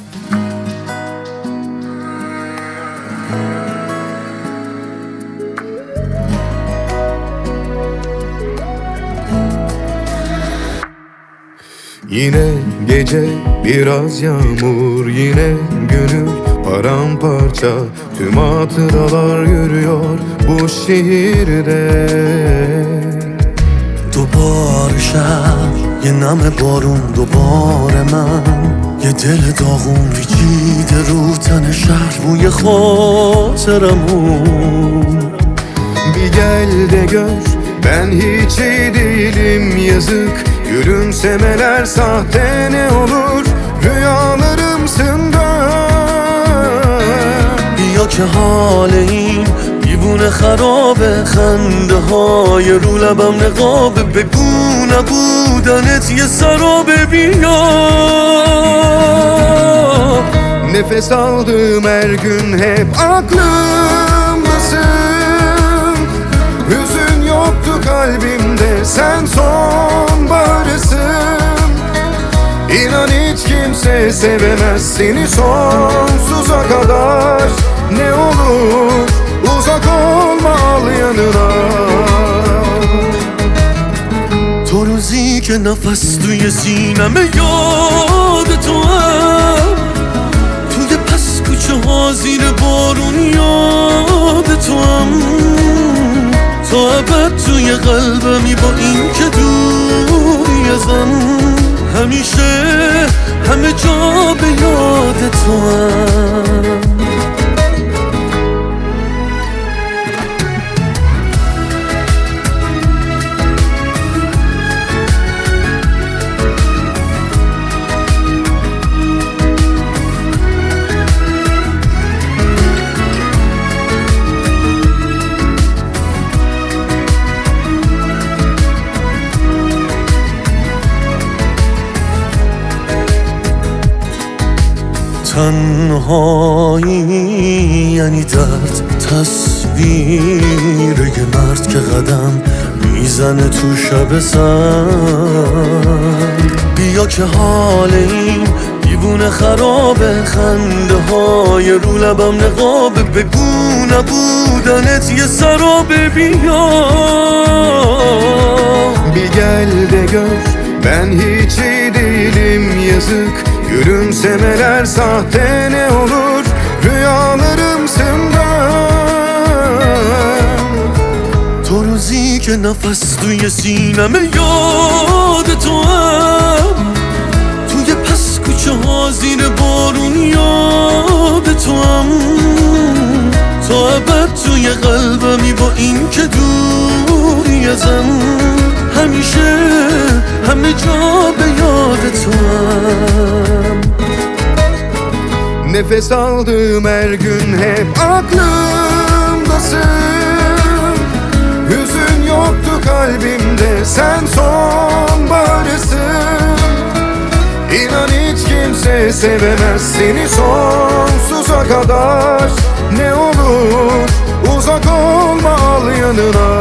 Yine gece biraz yağmur, yine gönül paramparça. Tüm hatıralar yürüyor bu şehirde. دوباره شب یه نم بارون دوباره من یه دل داغون پیچیده رو تن شهر بوی خاطرمون Bir gel de gör, ben hiç iyi değilim yazık. Gülümsemeler sahte ne olur, rüyalarımsın da. بیا که حال این دیوونه خرابه، خنده های رو لبم نقابه، بگو نبودنت یه سرابه. بیا Nefes aldığım her gün hep aklımdasın. Hüzün yoktu kalbimde, sen sonbaharısın. İnan hiç kimse sevemez seni sonsuza kadar. Ne olur uzak olma, al yanına. تو روزی که نفس توی سینمه یاد تو هم، توی پس کوچه ها زیر بارون یاد تو هم، تا ابد توی قلبمی با این که دوری ازم، همیشه همه جا به یاد تو هم. تنهایی یعنی درد، تصویر یه مرد که قدم میزنه تو شب سنگ. بیا که حال این دیوونه خرابه، خنده های رو لبم نقابه، بگو نبودنت یه سرابه. بیا Bir gel de gör, ben hiç iyi değilim yazık. Gülümsemeler sahte ne olur, rüyalarımsın da. تو روزی که نفس توی سینمه یاد تو هم، توی پس کوچه ها زیر بارون یاد تو هم، تا ابد توی قلبمی با این که دوری ازم، همیشه همه جا به یاد تو هم. Nefes aldığım her gün hep aklımdasın. Hüzün yoktu kalbimde, sen sonbaharısın. İnan hiç kimse sevemez seni sonsuza kadar. Ne olur uzak olma, al yanına.